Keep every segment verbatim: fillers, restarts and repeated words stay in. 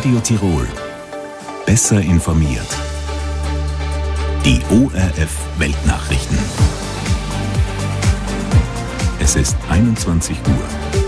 Radio Tirol. Besser informiert. Die O R F Weltnachrichten. Es ist einundzwanzig Uhr.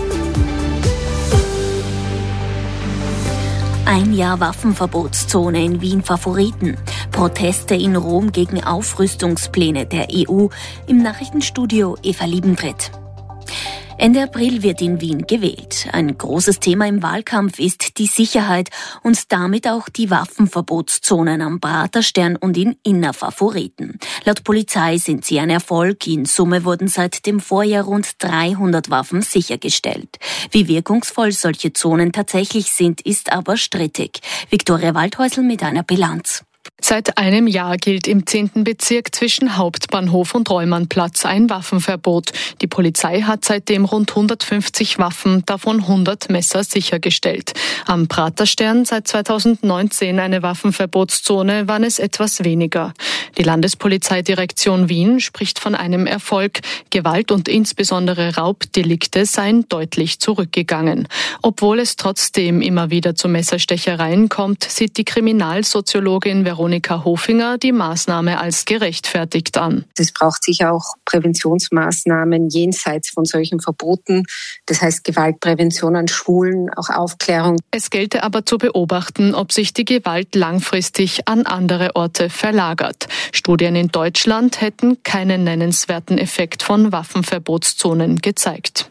Ein Jahr Waffenverbotszone in Wien Favoriten. Proteste in Rom gegen Aufrüstungspläne der E U. Im Nachrichtenstudio Eva Liebentritt. Ende April wird in Wien gewählt. Ein großes Thema im Wahlkampf ist die Sicherheit und damit auch die Waffenverbotszonen am Praterstern und in Inner Favoriten. Laut Polizei sind sie ein Erfolg. In Summe wurden seit dem Vorjahr rund dreihundert Waffen sichergestellt. Wie wirkungsvoll solche Zonen tatsächlich sind, ist aber strittig. Viktoria Waldhäusl mit einer Bilanz. Seit einem Jahr gilt im zehnten Bezirk zwischen Hauptbahnhof und Reumannplatz ein Waffenverbot. Die Polizei hat seitdem rund hundertfünfzig Waffen, davon hundert Messer sichergestellt. Am Praterstern seit zweitausendneunzehn eine Waffenverbotszone, waren es etwas weniger. Die Landespolizeidirektion Wien spricht von einem Erfolg. Gewalt und insbesondere Raubdelikte seien deutlich zurückgegangen. Obwohl es trotzdem immer wieder zu Messerstechereien kommt, sieht die Kriminalsoziologin Veronika Hofinger die Maßnahme als gerechtfertigt an. Es braucht sicher auch Präventionsmaßnahmen jenseits von solchen Verboten. Das heißt Gewaltprävention an Schulen, auch Aufklärung. Es gelte aber zu beobachten, ob sich die Gewalt langfristig an andere Orte verlagert. Studien in Deutschland hätten keinen nennenswerten Effekt von Waffenverbotszonen gezeigt.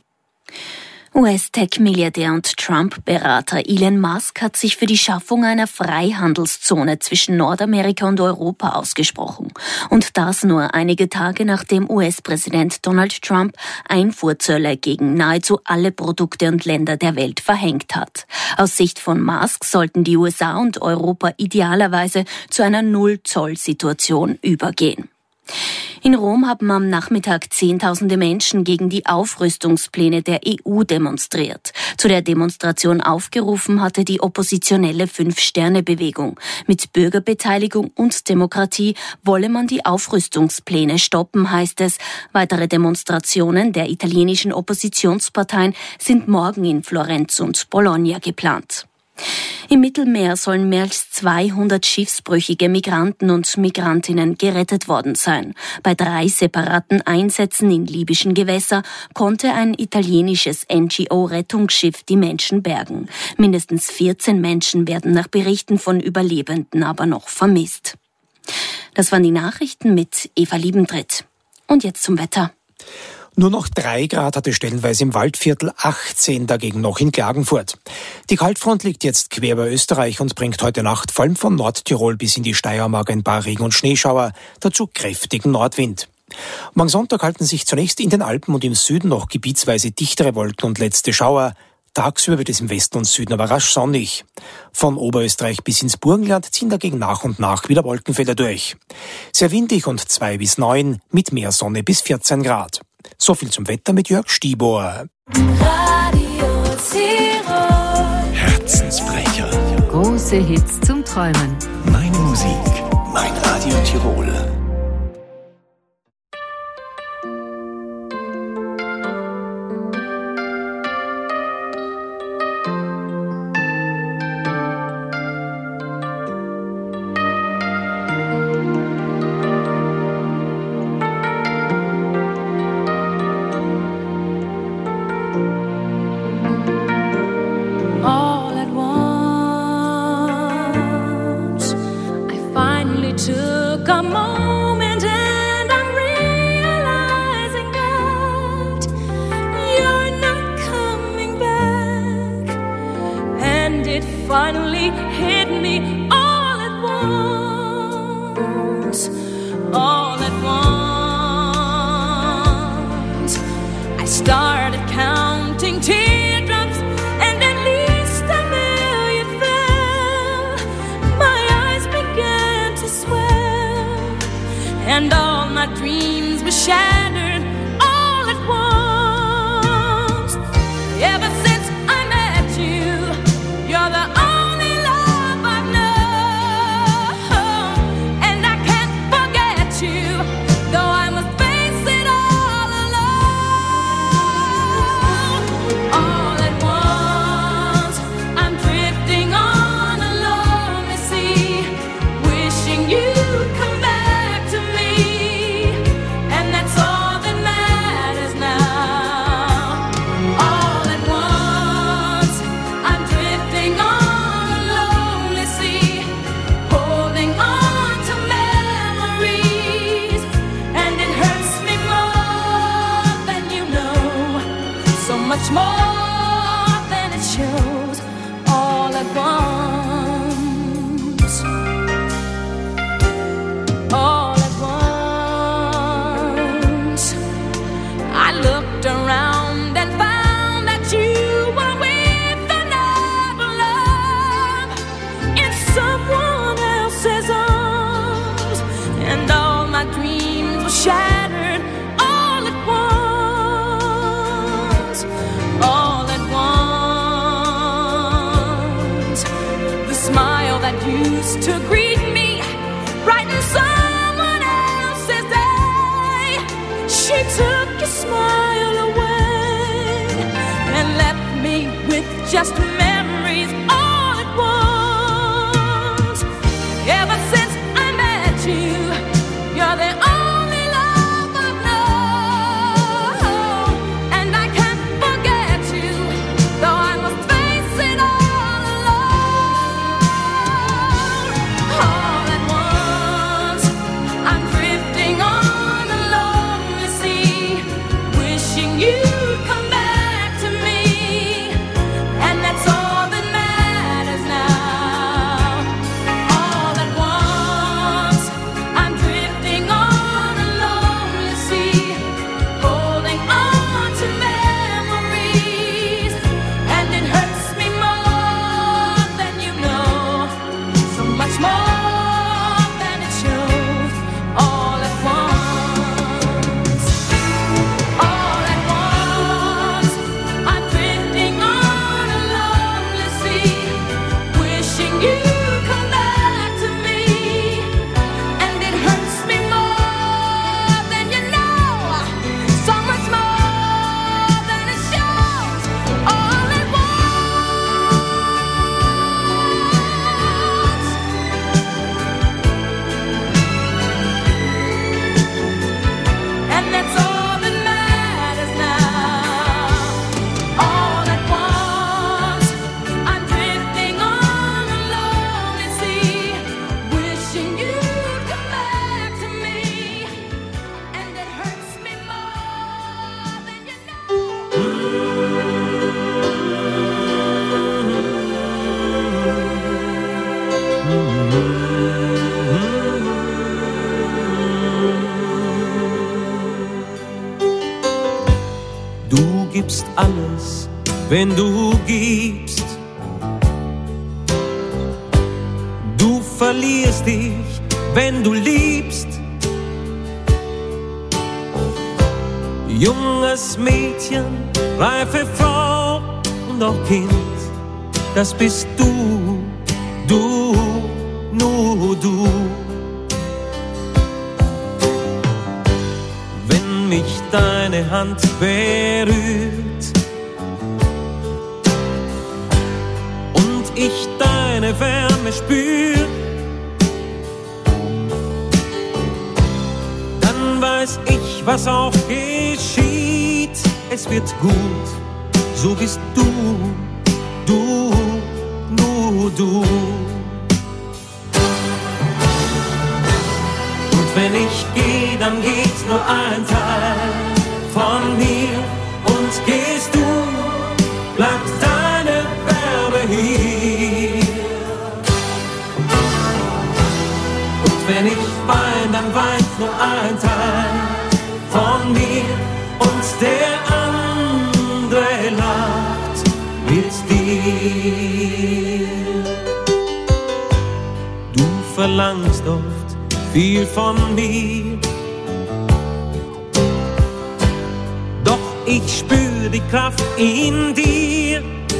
U S-Tech-Milliardär und Trump-Berater Elon Musk hat sich für die Schaffung einer Freihandelszone zwischen Nordamerika und Europa ausgesprochen. Und das nur einige Tage nachdem U S-Präsident Donald Trump Einfuhrzölle gegen nahezu alle Produkte und Länder der Welt verhängt hat. Aus Sicht von Musk sollten die U S A und Europa idealerweise zu einer Null-Zoll-Situation übergehen. In Rom haben am Nachmittag Zehntausende Menschen gegen die Aufrüstungspläne der E U demonstriert. Zu der Demonstration aufgerufen hatte die oppositionelle Fünf-Sterne-Bewegung. Mit Bürgerbeteiligung und Demokratie wolle man die Aufrüstungspläne stoppen, heißt es. Weitere Demonstrationen der italienischen Oppositionsparteien sind morgen in Florenz und Bologna geplant. Im Mittelmeer sollen mehr als zweihundert schiffsbrüchige Migranten und Migrantinnen gerettet worden sein. Bei drei separaten Einsätzen in libyschen Gewässer konnte ein italienisches N G O-Rettungsschiff die Menschen bergen. Mindestens vierzehn Menschen werden nach Berichten von Überlebenden aber noch vermisst. Das waren die Nachrichten mit Eva Liebentritt. Und jetzt zum Wetter. Nur noch drei Grad hatte stellenweise im Waldviertel, achtzehn dagegen noch in Klagenfurt. Die Kaltfront liegt jetzt quer über Österreich und bringt heute Nacht vor allem von Nordtirol bis in die Steiermark ein paar Regen- und Schneeschauer, dazu kräftigen Nordwind. Morgen Sonntag halten sich zunächst in den Alpen und im Süden noch gebietsweise dichtere Wolken und letzte Schauer. Tagsüber wird es im Westen und Süden aber rasch sonnig. Von Oberösterreich bis ins Burgenland ziehen dagegen nach und nach wieder Wolkenfelder durch. Sehr windig und zwei bis neun, mit mehr Sonne bis vierzehn Grad. So viel zum Wetter mit Jörg Stieber. Radio Tirol. Herzensbrecher. Große Hits zum Träumen. Meine Musik. Mein Radio Tirol. Took a moment and I'm realizing that you're not coming back, and it finally hit me all at once, all at once. I started counting teardrops and at least a million fell. My eyes began to swell, and all my dreams were shattered all at once. Ever since I met you, you're the only love I've known, and I can't forget you, though I must face it all alone. All at once, I'm drifting on more than it shows all at once. All at once. I looked around and found that you were with another love in someone else's arms, and all my dreams were shattered all at once, all at once. The smile that used to greet me brightened someone else's day. She took your smile away and left me with just memories all at once. Ever since I met you, you're the only love I've known, and I can't forget you, though I must face it all alone. All at once, I'm drifting on a lonely sea, wishing you'd come back to me, and that's all that matters now. All at once, I'm drifting on a lonely sea, holding on to memories, and it hurts me more than you know, so much more than it shows. All at once, all at once, I'm drifting on a lonely sea, wishing you'd come back to me, and it hurts me more than you know, so much more than it shows. All at once, and that's all that matters now. All at once, I'm drifting on a lonely sea, wishing you'd come back to me, and it hurts me more than you know. Du gibst alles, wenn du gibst. Du verlierst dich, wenn du liebst. Junges Mädchen, reife Frau und auch Kind, das bist du, du, nur du. Wenn mich deine Hand berührt und ich deine Wärme spür, dann weiß ich, was auch geschieht. Es wird gut, so bist du, du, nur du. Und wenn ich gehe, dann geht nur ein Teil von mir, und gehst du, bleibt deine Wärme hier. Und wenn ich wein, dann weint nur ein Teil von mir, und der andere lacht mit dir. Du verlangst oft viel von mir, doch ich spür die Kraft in dir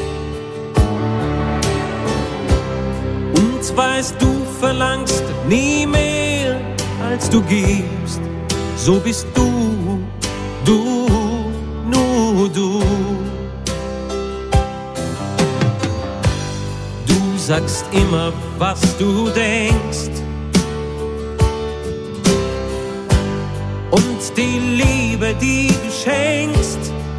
und weiß, du verlangst nie mehr, als du gibst. So bist du, du, nur du. Du sagst immer, was du denkst, und die Liebe, die du schenkst,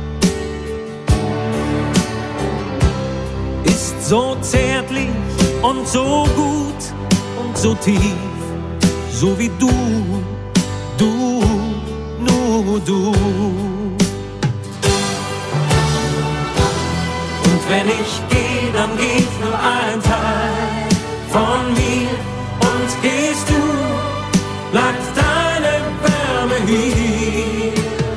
ist so zärtlich und so gut und so tief, so wie du, du, nur du. ich gehe, dann geht nur ein Teil von mir. Und gehst du, bleibt deine Wärme hier.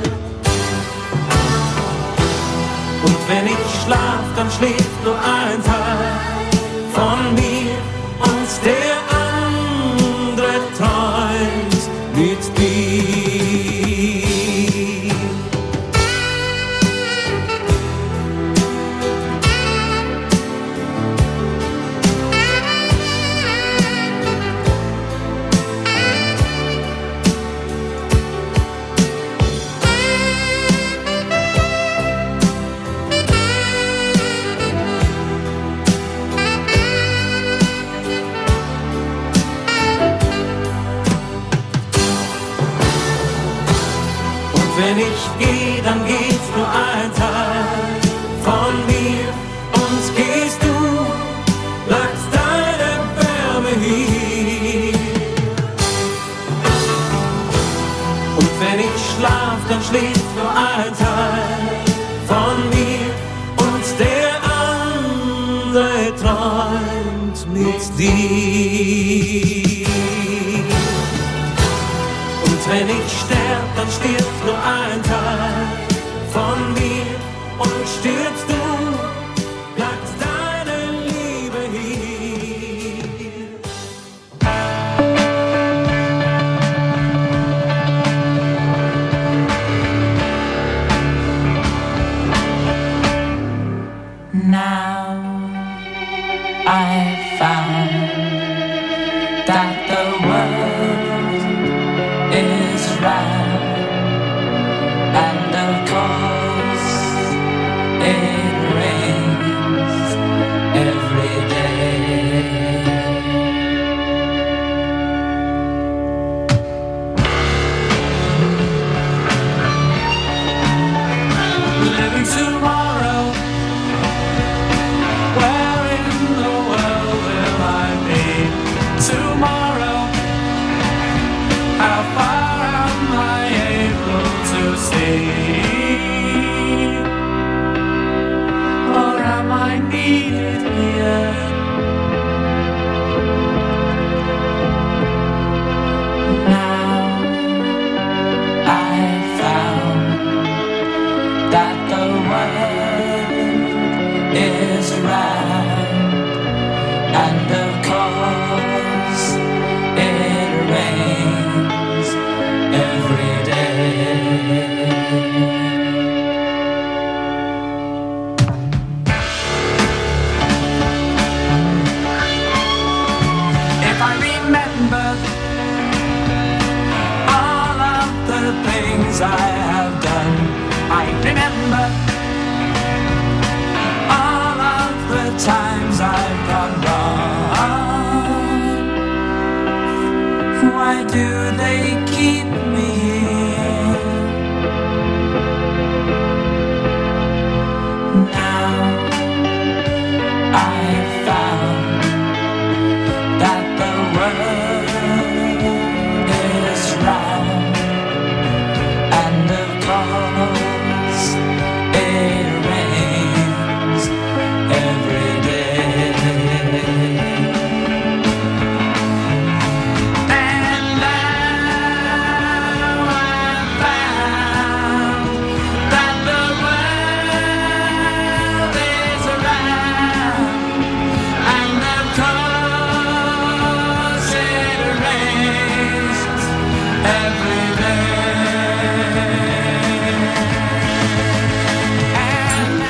Und wenn ich schlaf, dann schläft nur ein Teil von mir. Und der andere träumt mit dir. Wenn ich gehe, dann geht nur ein Teil von mir. Und gehst du, bleibt deine Wärme hier. Und wenn ich schlaf, dann schläft nur ein Teil von mir. Und der andere träumt mit dir. Und wenn ich sterb, dann stirbt nur ein Teil von mir. Und stirbst du, bleibt deine Liebe hier. Now I found that the world is round, and of course it rains every day. Living tomorrow, where in the world will I be tomorrow? How far am I able to see? Or am I needed here? Now I found that the world is round, and of course it rains every day. If I remember all of the things I have done, I remember all of the times I've gone wrong. Why do they keep me here? Now I found that the world is round, and of course it rains every day. And now I found that the world is around, and of course it rains every day. And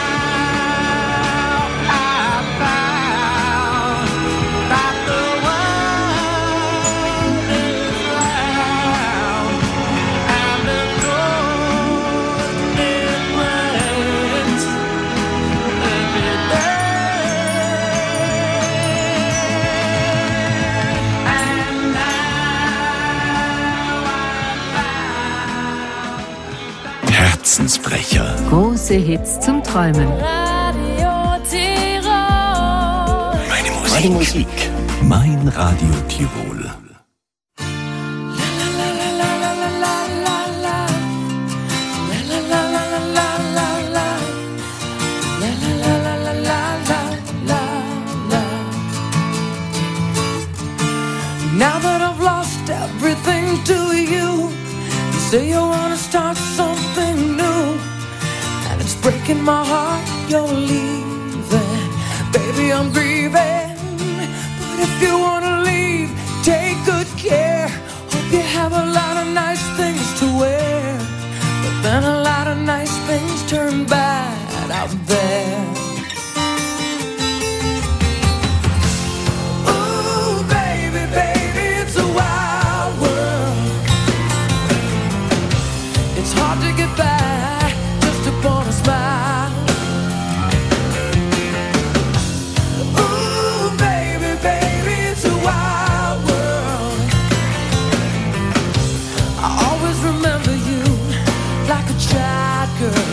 now I found that the world is round, and of course it rains every day. And now I found Herzensbrecher. Große Hits zum Träumen. Radio Tirol. Meine Musik. Meine Musik. Mein Radio Tirol. La la la la la la la la la la la la la la say you wanna start something new, and it's breaking my heart you're leaving. Baby, I'm grieving, but if you wanna leave, take good care. Hope you have a lot of nice things to wear, but then a lot of nice things turn bad out there. Ooh, baby, baby, it's a wild world. It's hard to get by just upon a smile. Ooh, baby, baby, it's a wild world. I always remember you like a child girl.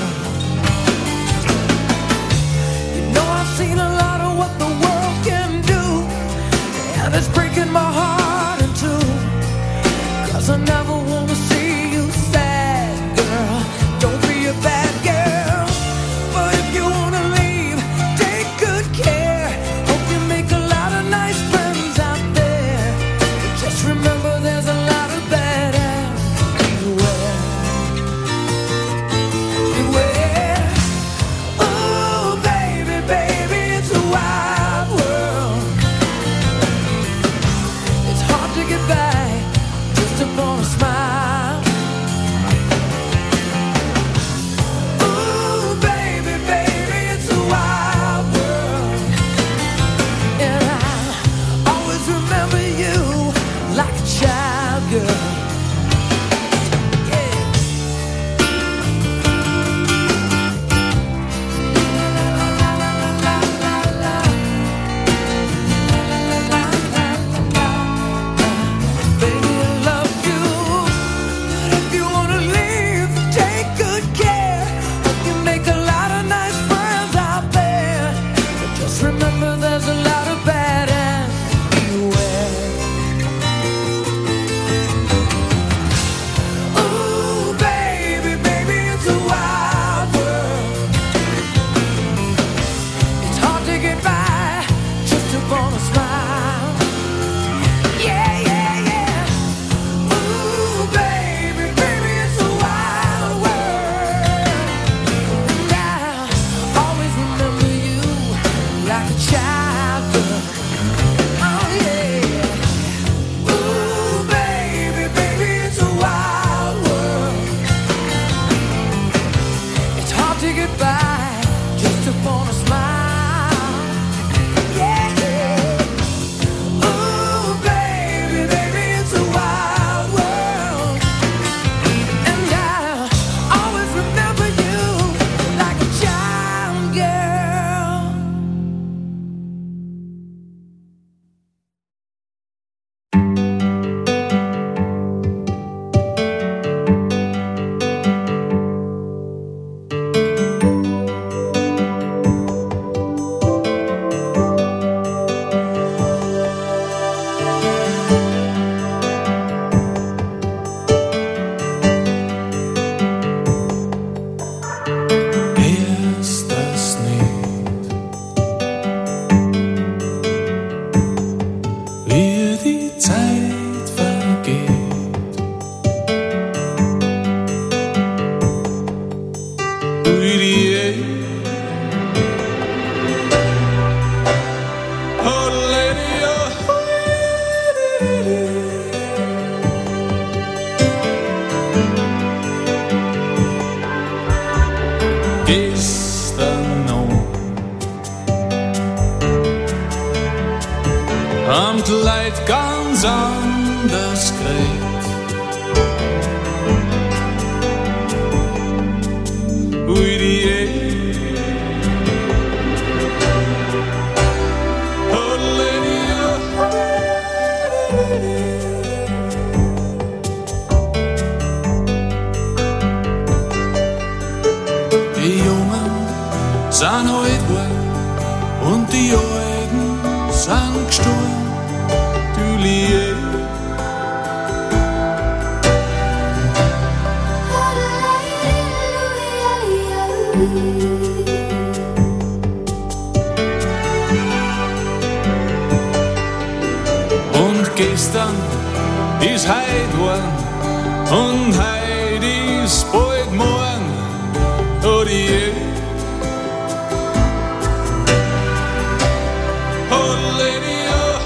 You know I've seen a lot of what the world can do, and it's breaking my heart in two, 'cause I never wanna see you sad, girl. Don't be a bad girl, but if you wanna leave, take good care. Hope you make a lot of nice friends out there, but just remember there's a lot of bad ass beware. Beware. Ooh, baby, baby, it's a wild world. It's hard to get by just upon a smile. Ooh, baby, baby, it's a wild world. And I always remember you like a child girl. Yeah. Baby, I love you, but if you wanna leave, take good care. Hope you make a lot of nice friends out there, but just remember there's a lot of bad and beware. Ooh, baby, baby, it's a wild world. It's hard to get by just upon a smile. Yeah, yeah, yeah. Ooh, baby, baby, it's a wild world. And I always remember you like a child girl. Oh, yeah. Ooh, baby, baby, it's a wild world. It's hard to get by just upon a smile. Yeah, yeah. Ooh, baby, baby, it's a wild world. And I always remember you like a child girl. Ist es nicht, wie die Zeit vergeht? Ui, die Oh, lady, oh, gestern noch am Kleid ganz anders geredet. Ui, die Oh, lady, oh, die Jungen sind heute weg und die Alten sind gestorben. Du Liebe. Und gestern ist heut worden und heut bis bald morgen, Adieu. Oh, lady,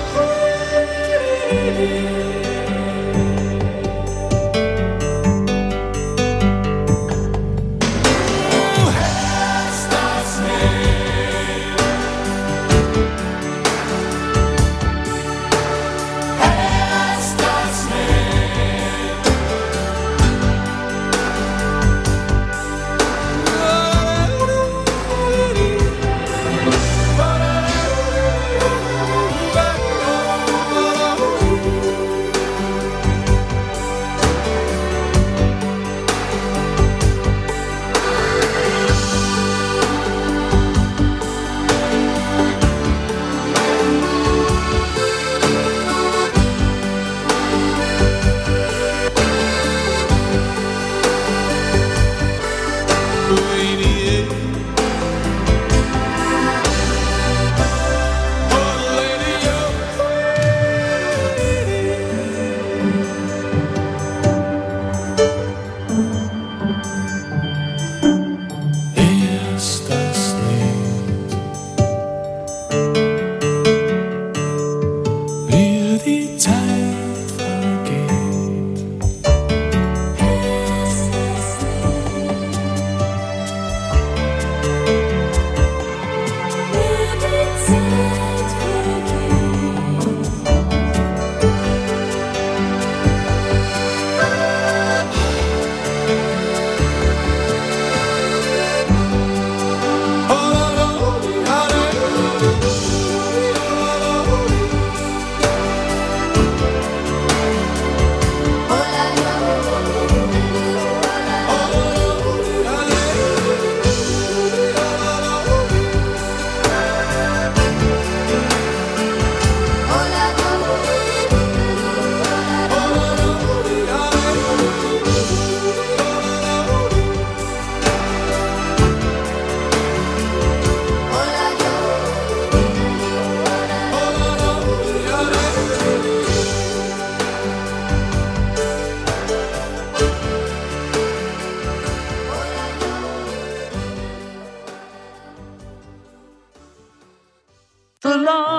the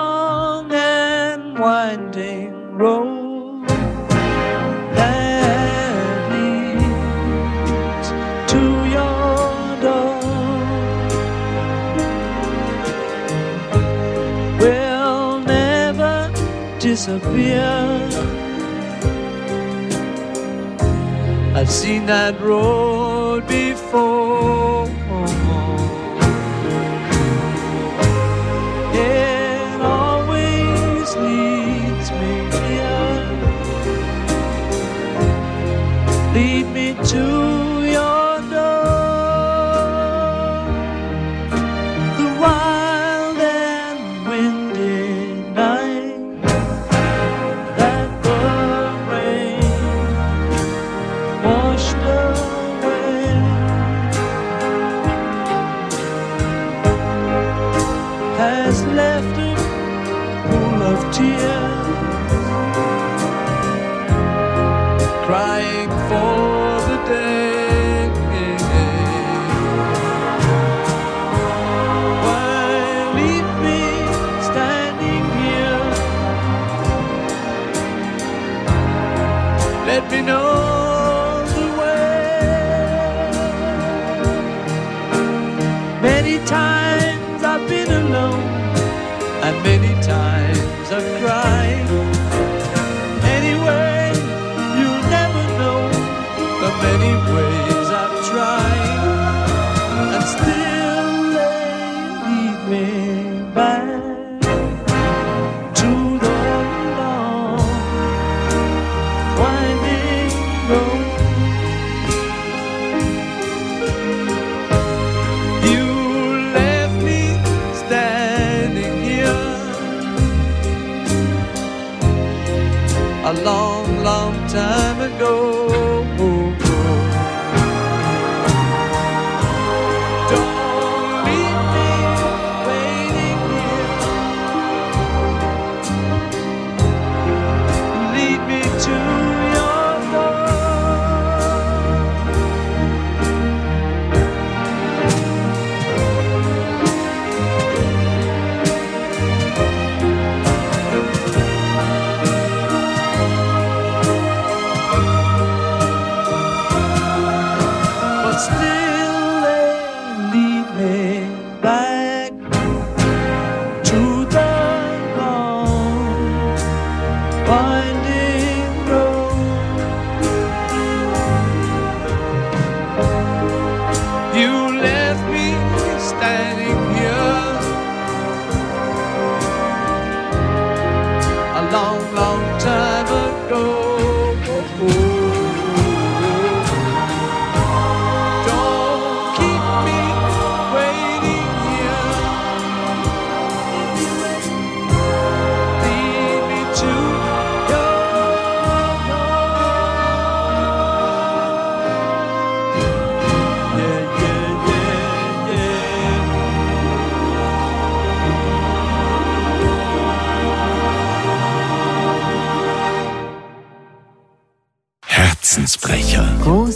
long and winding road that leads to your door will never disappear. I've seen that road before. It always leads me here. Lead me to your door. The wild and windy night that the rain washed away has left a pool of tears, crying for the day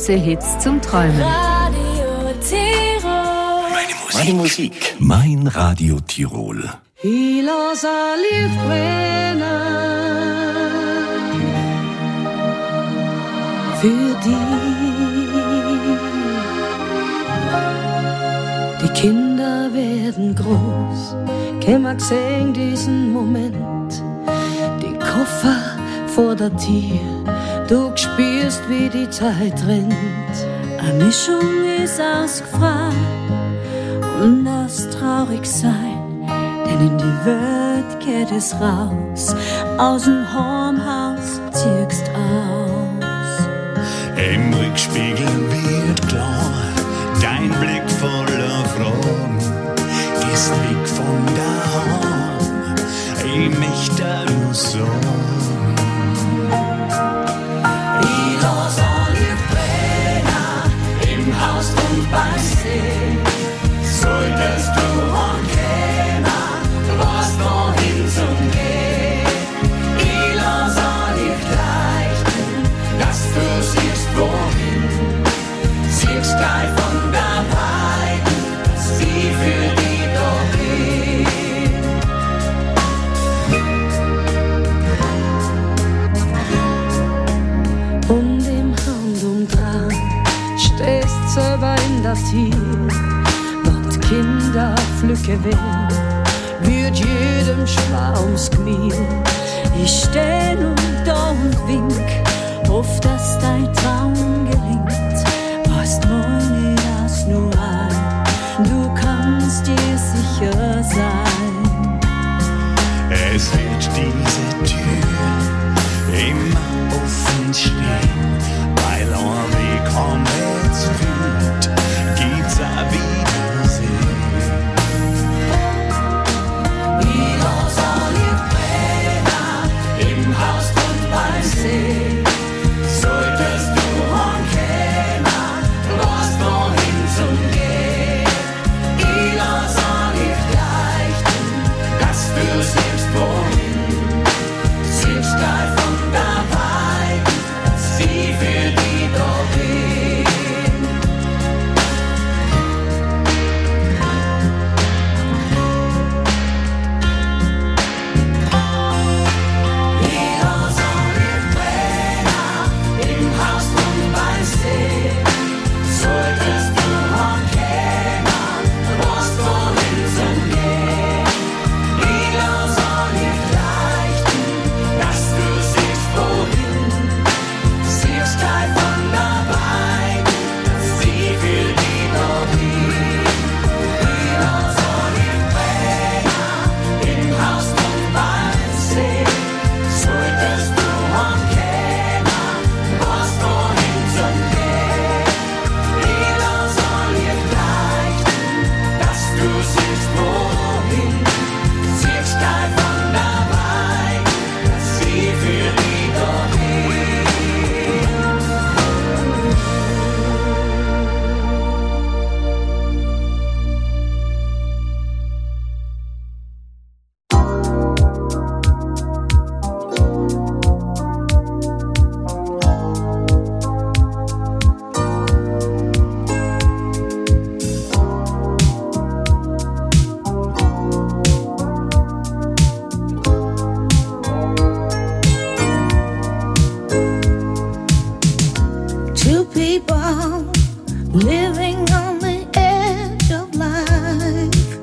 Heiße Hits zum Träumen. Radio Tirol. Meine Musik. Meine Musik. Mein Radio Tirol. Ich lass ein Licht brennen für dich. Die Kinder werden groß, keiner gesehen diesen Moment. Die Koffer vor der Tür, du spürst, wie die Zeit rennt. Eine Mischung ist aus Gefahr und aus Traurigsein, denn in die Welt geht es raus, aus dem Heimhaus ziehst aus. Im Rückspiegel wird klar, dein Blick voller Fragen, gehst weg von daheim, ich möchte nur sagen. Ich lass ein Licht brennen, im Haus und beim See. Solltest du heimkommen, du weißt wohin zum Gehen. Ich lass ein Licht leuchten, dass du siehst wohin. Siehst gleich von der Weiden, dass sie für dich da bin. Und im Handumdrehen stehst selber in der Tür, dort Kinder pflücke will, wird jedem schwer ums Knie. Ich steh nun da und wink, hoff, dass dein Traum gelingt. Weißt morgen das nur ein, du kannst dir sicher sein. Es wird diese Tür immer offen stehen, weil ein Weg heimwärts führt, gibt's ein Wiedersehen. Ich lass ein Licht brennen, im Haus und beim See. Solltest du heimkommen, du weißt wohin zum Gehen. Ich lass ein Licht leuchten, dass du siehst wohin. Siehst gleich von der Weiden, dass sie für dich da bin. Ich lass ein Licht brennen, im Haus und beim See. Solltest du heimkommen, du weißt wohin zum Gehen. Ich lass ein Licht leuchten, dass du siehst wohin. Siehst gleich von der Weiden, dass sie für dich da bin. Ich lass ein Licht brennen, im Haus und beim See. Solltest du heimkommen, du weißt wohin zum Gehen. Ich lass ein Licht leuchten, dass du siehst wohin. Siehst gleich von der Weiden, dass sie für dich da bin. Two people living on the edge of life.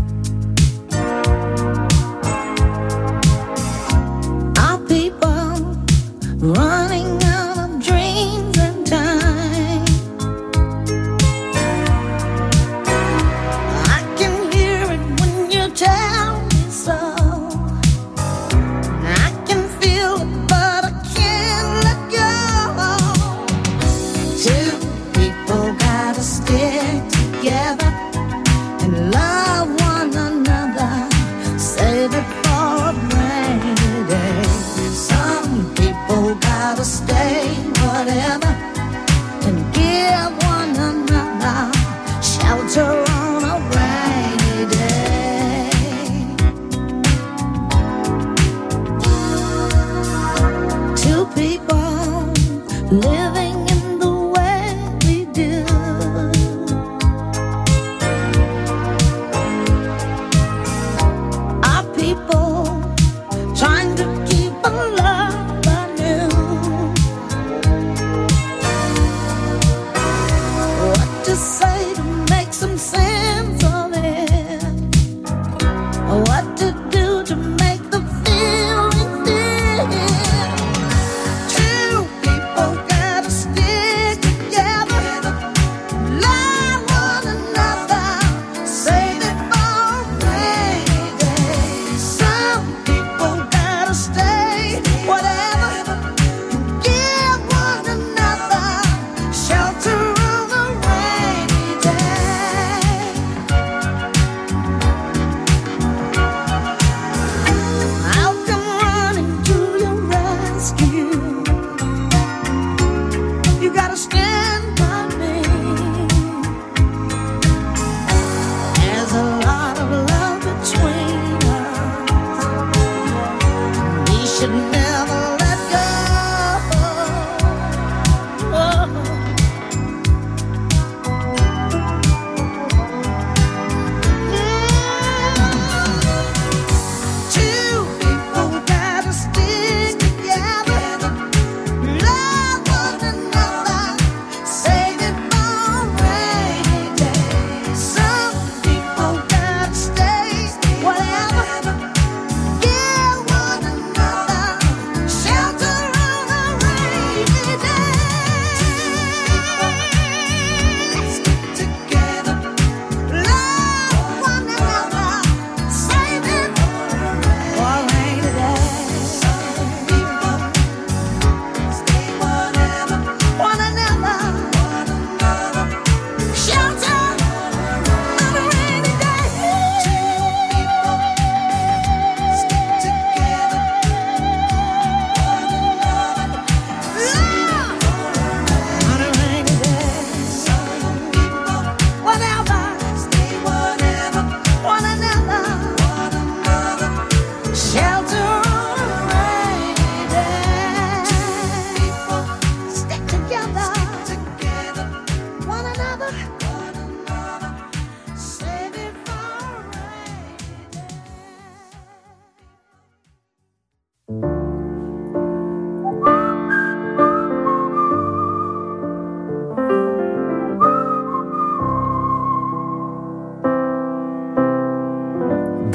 Our people running out of dreams and time. I can hear it when you tell me so. I can feel it, but I can't let go. Two people gotta stick together and love one another. Save it for a rainy day. Some people gotta stay whatever and give one another shelter on a rainy day. Two people living in the West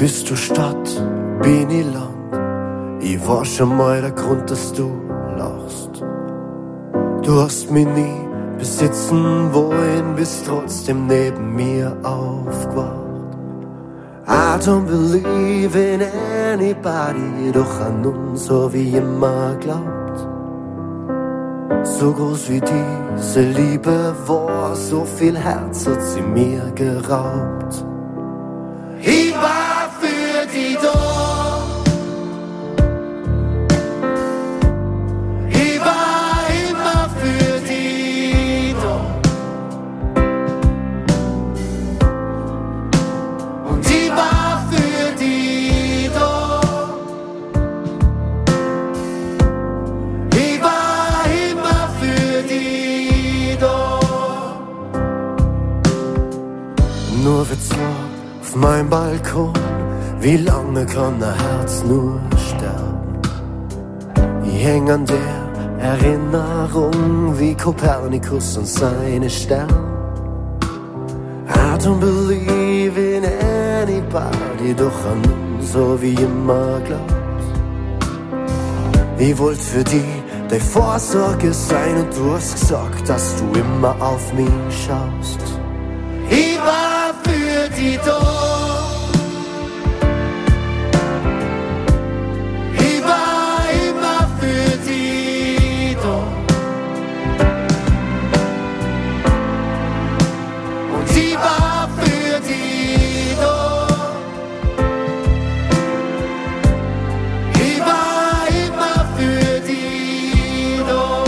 Bist du Stadt, bin ich Land? Ich war schon mal der Grund, dass du lachst. Du hast mich nie besitzen wollen, bist trotzdem neben mir aufgewacht. I don't believe in anybody, doch an uns, so wie immer glaubt. So groß wie diese Liebe war, so viel Herz hat sie mir geraubt. Ich war für die da. Ich war immer für die da. Und ich war für die da. Ich war immer für die da. Nur für zwei auf meinem Balkon, wie lange kann ein Herz nur sterben? Ich häng an der Erinnerung wie Kopernikus und seine Sterne. I don't believe in anybody, doch an uns, so wie immer glaubt. Ich wollt für die, die Vorsorge sein, und du hast gesagt, dass du immer auf mich schaust. Ich war für die da. Ich war immer für die da. Und ich war für die da. Ich war immer für die da.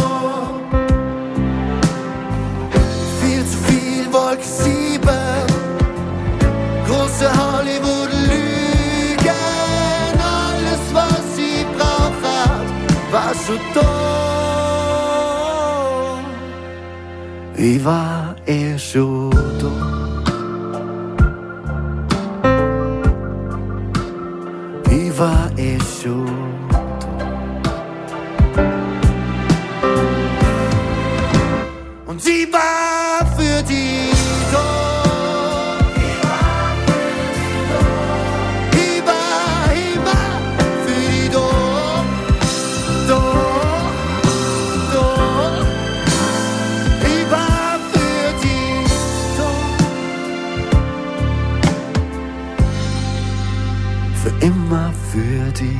Viel zu viel Wolke sieben, große Hollywood-Lügen, alles was ich brauche, war schon da. Ich war eh schon da. Ich war eh schon da. Und sie war für die da. Immer für die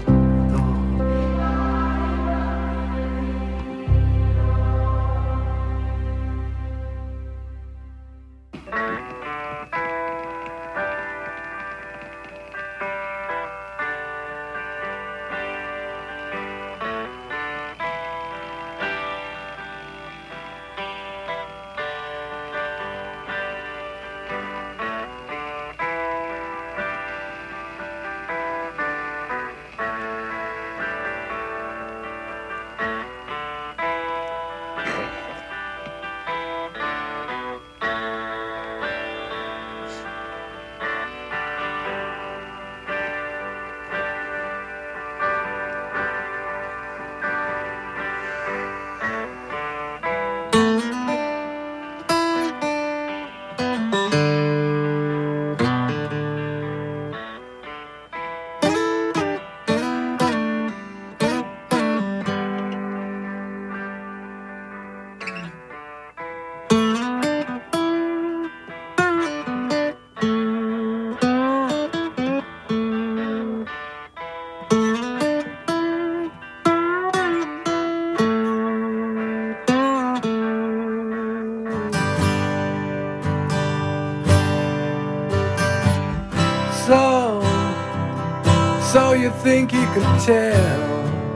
you think you can tell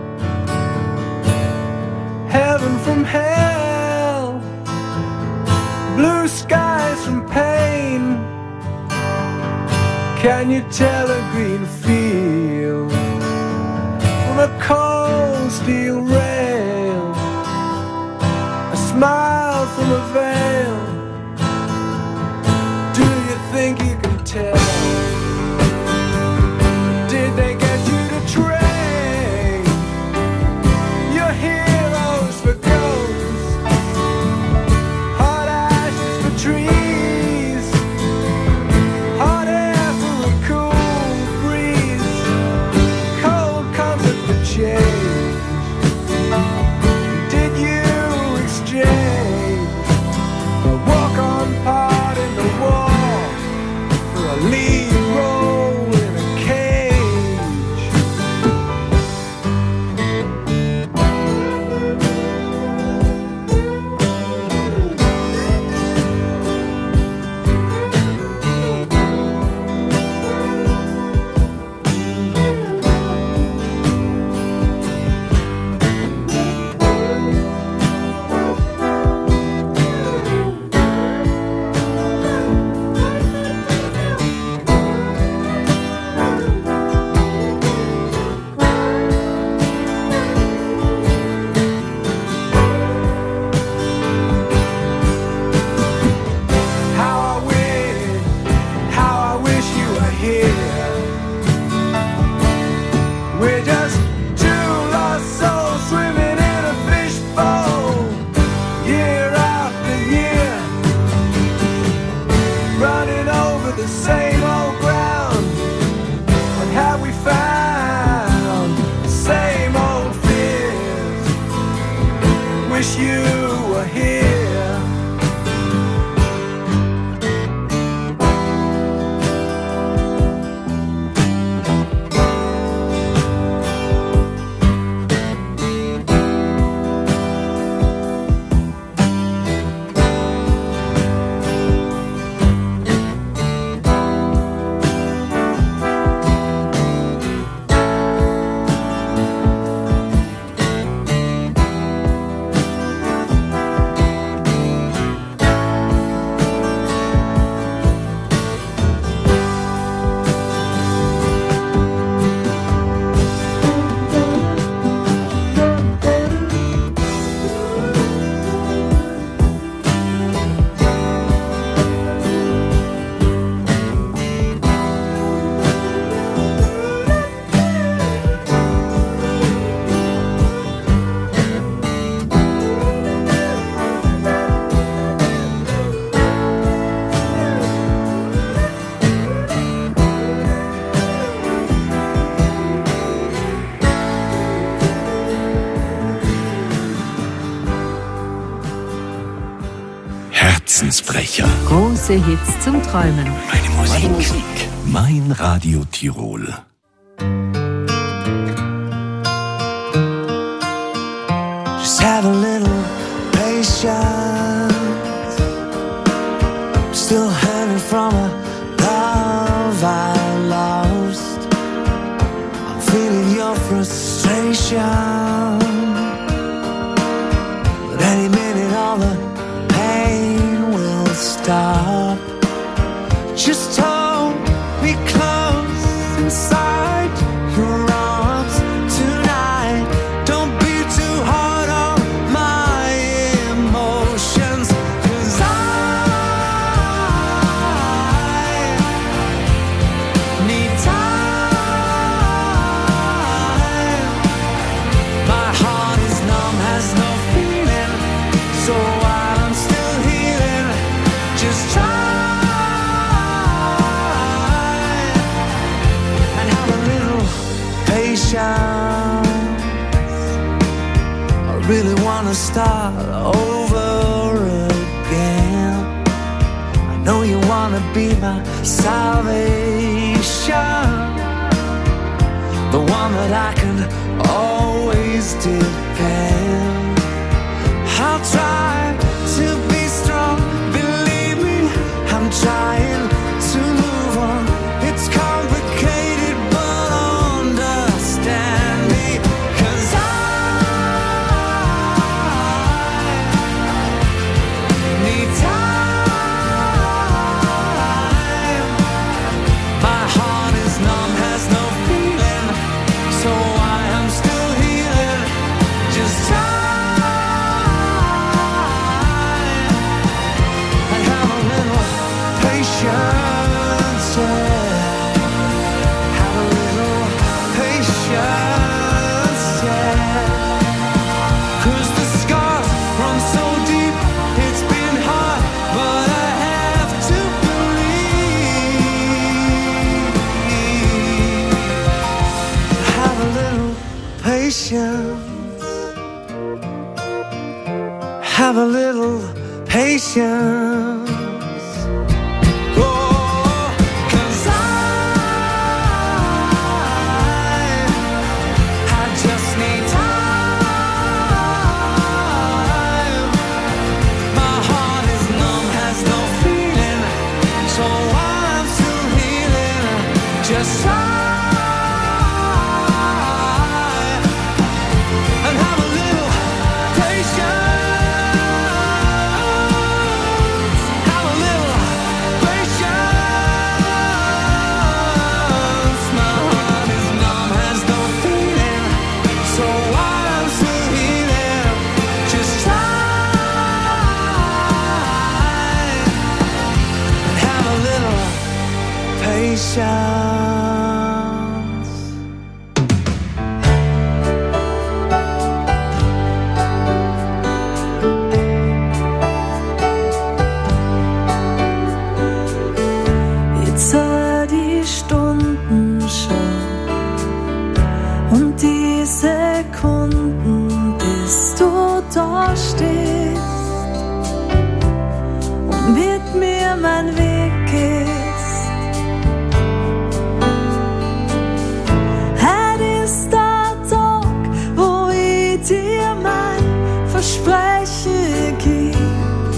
heaven from hell, blue skies from pain? Can you tell a green field from a cold steel rail, a smile from a veil? Do you think you can tell? Did they get you to trade your heroes for ghosts, hot ashes for trees, hot air for a cool Herzensbrecher. Große Hits zum Träumen. Meine Musik. Meine Musik. Mein Radio Tirol. Just have a little patience. I'm still hanging from a love I lost. I'm feeling your frustration. But any minute all the pain will stop. Just hold me close inside your arms tonight. Don't be too hard on my emotions, 'cause I need time. My heart is numb, has no feeling, so while I'm still healing, just try. I really wanna start over again. I know you wanna be my salvation, the one that I can always depend. I'll try to be strong, believe me, I'm trying to move on. It's complicated, but understand me, 'cause I need time. My heart is numb, has no feeling, so I am still healing. Just time and have a little patience, yeah. Have a little patience, yeah. 'Cause the scars run so deep, it's been hard, but I have to believe. Have a little patience. Have a little patience. Oh, 'cause I I just need time. My heart is numb, has no feeling, so I'm still healing. Just try and have a little patience. Have a little patience. My heart is numb, has no feeling, so I'm still healing. Just try and have a little patience. Jetzt sah die Stunden schon und die Sekunden, bis du da stehst und mit mir mein Weg gehst. Heute ist der Tag, wo ich dir mein Versprechen gebe.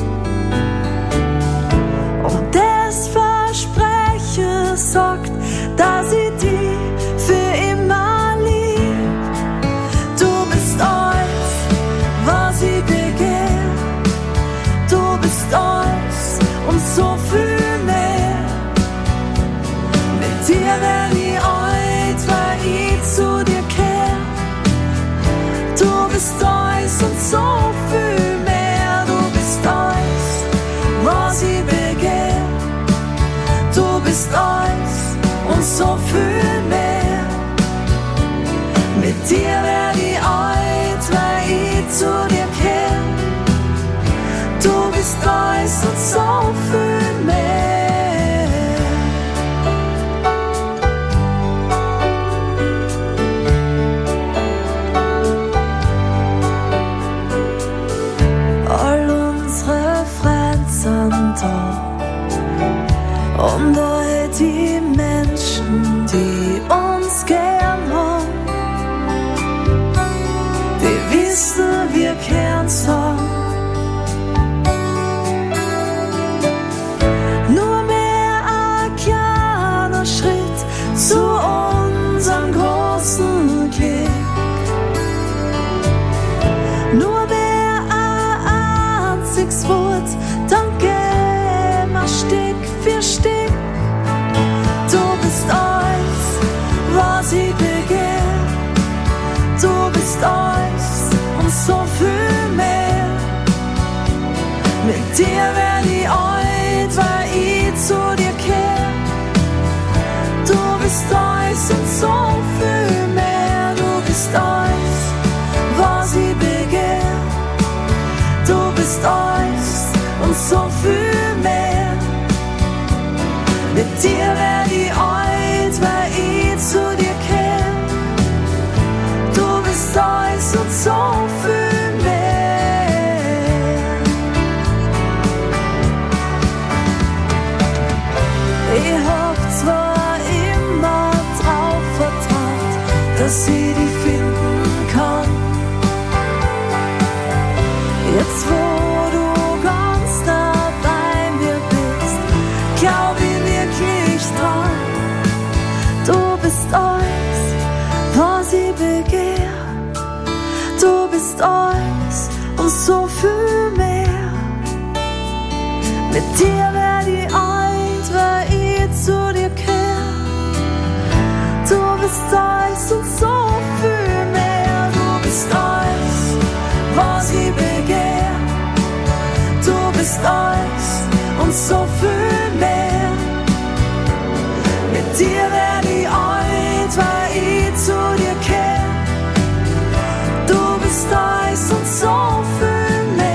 Und das Versprechen sagt, dass ich dich für immer lieb. Du bist alles, was ich begehr. Du bist alles und so viel mehr. Mit dir werd ich alt, weil ich zu dir kehr. Du bist alles und so viel mehr. Du bist alles, was ich begehr. Du bist alles und so viel mehr. Mit dir werd ich alt, weil ich zu dir kehr. Du bist alles und so viel mehr. sind da. Und all die Menschen, die uns gern haben, die wissen, wir kehren zusammen. Nur mehr ein kleiner Schritt zu unserem großen Glück. Nur mehr ein einziges Wort, dann gehen wir Stück für Stück. Du bist alles, was ich begehr. Du bist alles und so viel mehr. Mit dir werd ich alt, weil ich zu dir kehr. Du bist alles und so viel mehr. Du bist alles, was ich begehr. Du bist alles und so viel mehr. Mit dir werd ich alt, weil ich zu dir kehr. Du bist alles und so viel mehr. Ich hab zwar immer drauf vertraut, dass ich dich finden kann. Jetzt wo du ganz nah bei mir bist, glaub ich wirklich dran. Du bist alles, was ich begehr. Du bist alles und so viel mehr. Mit dir werd ich alt, weil ich zu dir kehr. Du bist alles und so viel mehr. Du bist alles, was ich begehr. Du bist alles und so viel mehr. Mit dir werd ich alt, weil ich zu dir kehr. Du bist alles und so viel mehr.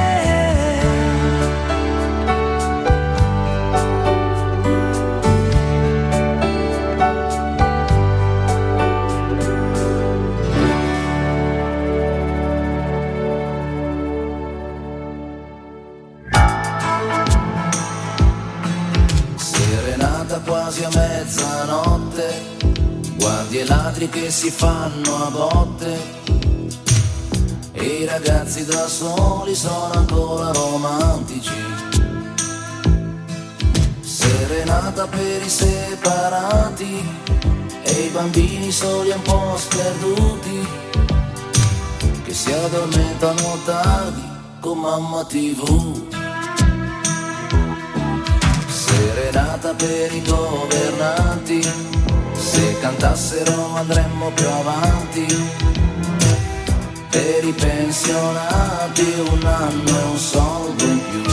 Serenata quasi a mezzanotte, guardi i ladri che si fanno a botte. E i ragazzi da soli sono ancora romantici. Serenata per i separati e i bambini soli un po' sperduti, che si addormentano tardi con mamma tivù. Serenata per i governanti, se cantassero andremmo più avanti. Per i pensionati un anno e un soldo in più.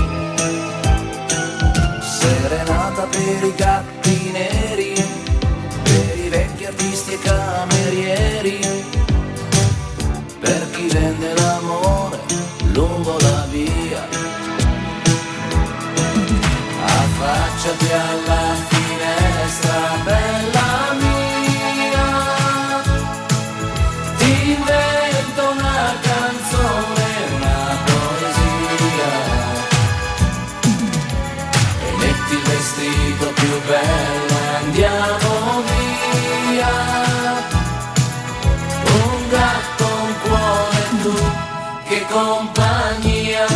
Serenata per i gatti neri, per i vecchi artisti e camerieri, per chi vende l'amore lungo la via. Affacciati alla finestra, bella mia, ti invento una canzone, una poesia, e metti il vestito più bello e andiamo via. Un gatto, un cuore, tu, che compagnia.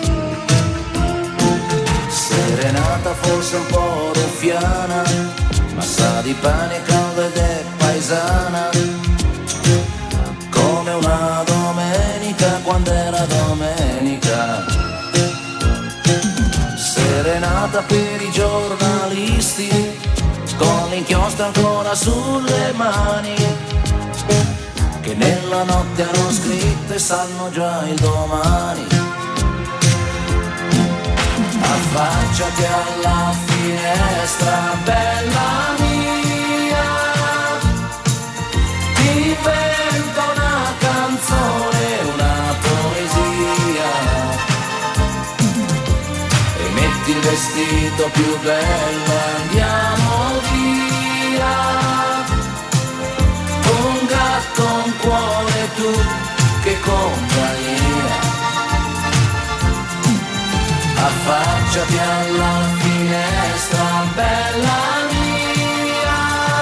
Serenata forse un po' ruffiana, ma sa di pane caldo ed è paesana, come una domenica quando era domenica. Serenata per i giornalisti, con l'inchiostro ancora sulle mani, che nella notte hanno scritto e sanno già il domani. Affacciati alla finestra, bella mia, ti invento una canzone, una poesia, e metti il vestito più bello e andiamo via. Un gatto, un cuore, tu, che compagnia. affacciati alla finestra, bella mia,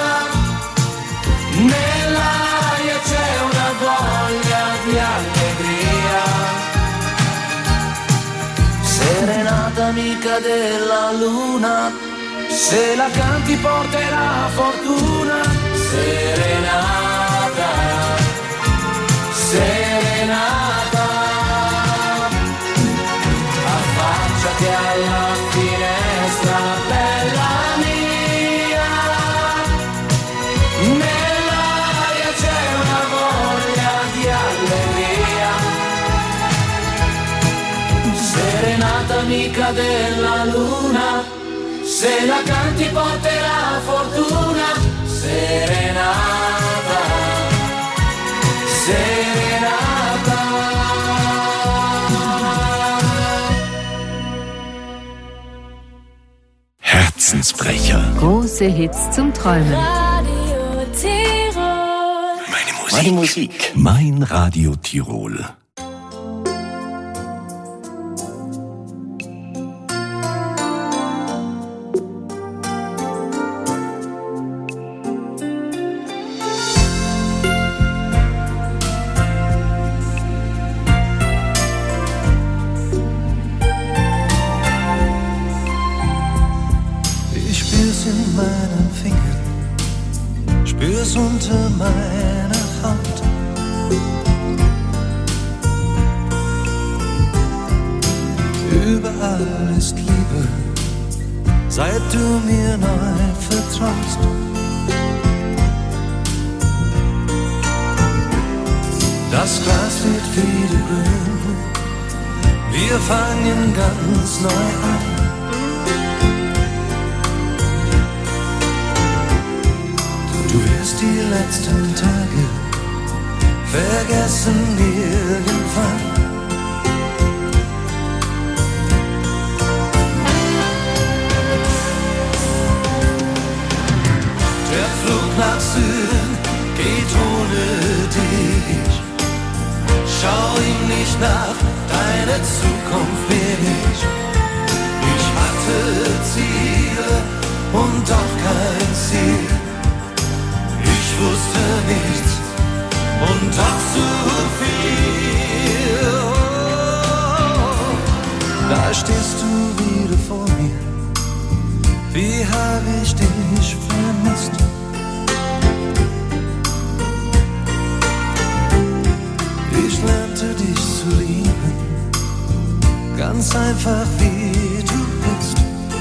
nell'aria c'è una voglia di allegria, serenata amica della luna, se la canti porterà fortuna, serenata, serenata, affacciati alla finestra, bella mia, nell'aria c'è una voglia di allegria, serenata amica della luna, se la canti porterà fortuna, serenata, serenata. Herzensbrecher. Große Hits zum Träumen. Radio Tirol. Meine Musik. Meine Musik. Mein Radio Tirol. Unter meiner Haut. Überall ist Liebe, seit du mir neu vertraust. Das Gras wird wieder grün, wir fangen ganz neu an. Du wirst die letzten Tage vergessen irgendwann. Der Flug nach Süden geht ohne dich. Schau ihm nicht nach, deine Zukunft bin ich. Ich hatte Ziele und doch kein Ziel. Ich wusste nichts und doch zu viel. Oh, da stehst du wieder vor mir. Wie hab ich dich vermisst? Ich lernte dich zu lieben, ganz einfach wie du bist.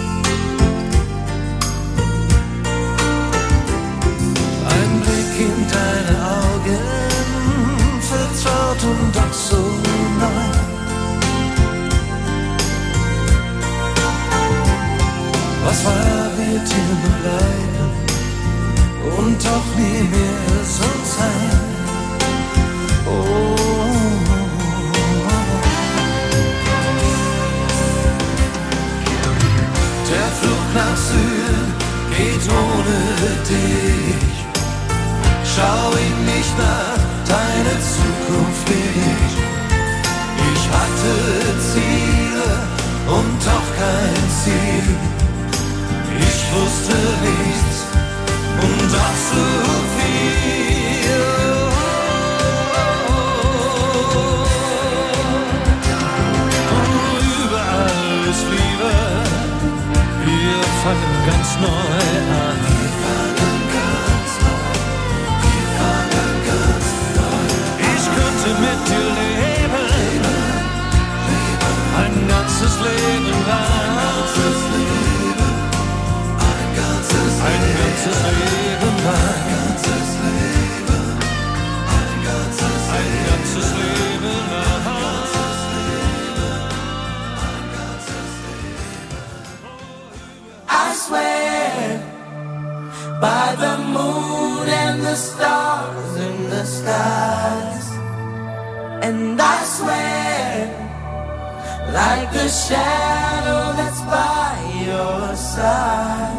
Ein Blick in deine Augen, vertraut und doch so neu. Was war, wird immer bleiben und doch nie mehr so sein. Oh. Der Flug nach Süden geht ohne dich. Schau ihm nicht nach, deine Zukunft bin ich. Ich hatte Ziele und doch kein Ziel. Ich wusste nichts und doch so viel. Oh, überall ist Liebe, wir fangen ganz neu an. Wir fangen ganz neu, wir fangen ganz neu. Ich könnte mit dir leben, ein ganzes Leben lang. Ein ganzes Leben lang. Ein ganzes Leben, ein ganzes, ein ganzes Leben lang. I swear by the moon and the stars in the skies, and I swear like the shadow that's by your side.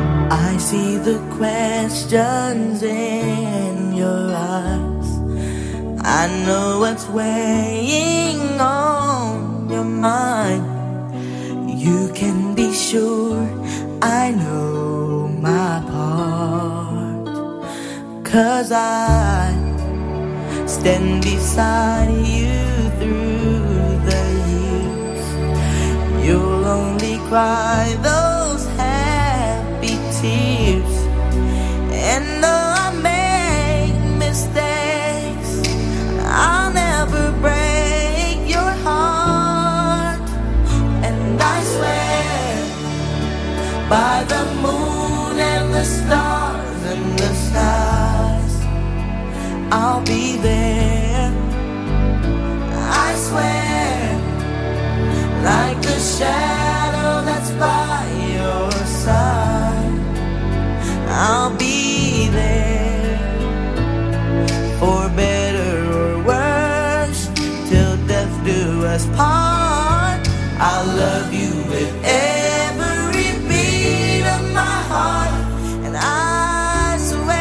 I see the questions in your eyes, I know what's weighing on your mind. You can be sure I know my part, 'cause I stand beside you through the years. You'll only cry those happy tears. And though I make mistakes, I'll never break your heart. And I swear by the moon and the stars and the skies, I'll be there. I swear, like the shadow that's by your side, I'll be there. For better or worse, till death do us part. I'll love you with every beat of my heart. And I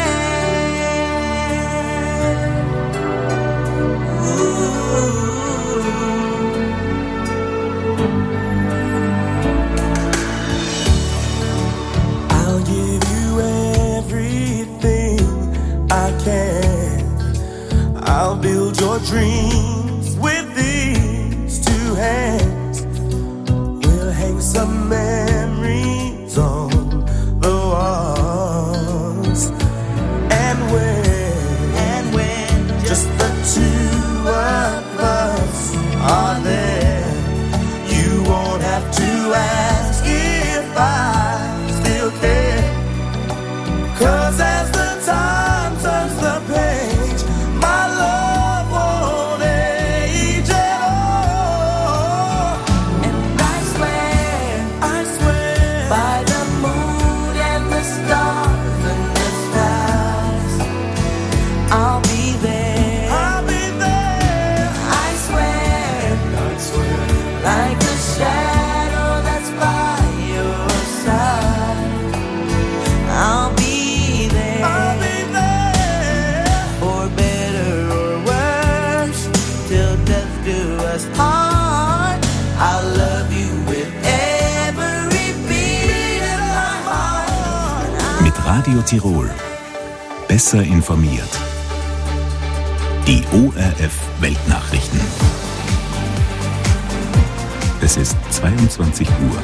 swear, ooh, I'll give you everything I can. I'll build your dreams with these two hands. We'll hang some memories on the walls. And when, and when just the two of us are there, you won't have to ask if I still care. 'Cause as the time turns the page, my love won't age at all. and I swear, I swear, by the moon and the stars and the skies, I'll be there. I'll be there. I swear, I swear, like the shadow that's by your side, I'll be there. I'll be there. For better or worse, till death do us part. I'll love you with every beat of my heart. Mit Radio Tirol. Besser informiert. Die O R F Weltnachrichten. Es ist zweiundzwanzig Uhr.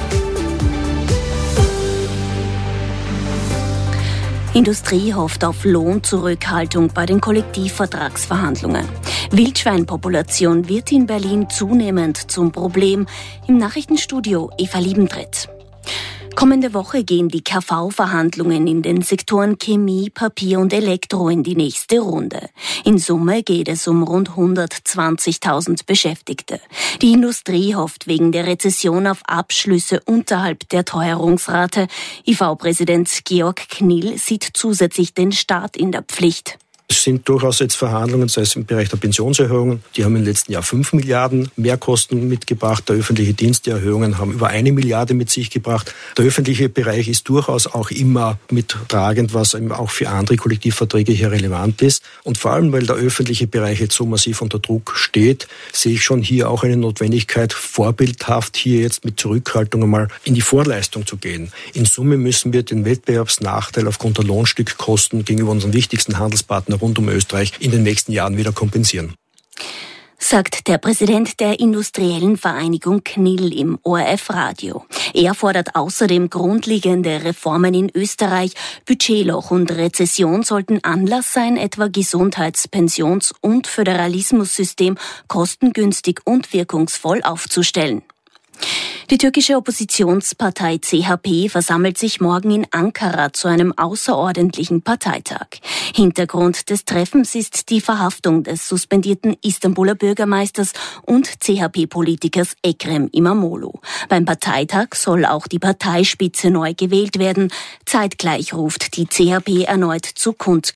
Industrie hofft auf Lohnzurückhaltung bei den Kollektivvertragsverhandlungen. Wildschweinpopulation wird in Berlin zunehmend zum Problem. Im Nachrichtenstudio Eva Liebentritt. Kommende Woche gehen die K V-Verhandlungen in den Sektoren Chemie, Papier und Elektro in die nächste Runde. In Summe geht es um rund hundertzwanzigtausend Beschäftigte. Die Industrie hofft wegen der Rezession auf Abschlüsse unterhalb der Teuerungsrate. I V-Präsident Georg Knill sieht zusätzlich den Staat in der Pflicht. Es sind durchaus jetzt Verhandlungen, sei es im Bereich der Pensionserhöhungen. Die haben im letzten Jahr fünf Milliarden Mehrkosten mitgebracht. Der öffentliche Dienst, die Erhöhungen haben über eine Milliarde mit sich gebracht. Der öffentliche Bereich ist durchaus auch immer mittragend, was eben auch für andere Kollektivverträge hier relevant ist. Und vor allem, weil der öffentliche Bereich jetzt so massiv unter Druck steht, sehe ich schon hier auch eine Notwendigkeit, vorbildhaft hier jetzt mit Zurückhaltung einmal in die Vorleistung zu gehen. In Summe müssen wir den Wettbewerbsnachteil aufgrund der Lohnstückkosten gegenüber unseren wichtigsten Handelspartnern rund um Österreich in den nächsten Jahren wieder kompensieren. Sagt der Präsident der Industriellen Vereinigung Knill im O R F-Radio. Er fordert außerdem grundlegende Reformen in Österreich. Budgetloch und Rezession sollten Anlass sein, etwa Gesundheits-, Pensions- und Föderalismussystem kostengünstig und wirkungsvoll aufzustellen. Die türkische Oppositionspartei C H P versammelt sich morgen in Ankara zu einem außerordentlichen Parteitag. Hintergrund des Treffens ist die Verhaftung des suspendierten Istanbuler Bürgermeisters und C H P-Politikers Ekrem İmamoğlu. Beim Parteitag soll auch die Parteispitze neu gewählt werden. Zeitgleich ruft die C H P erneut zu Kundgebung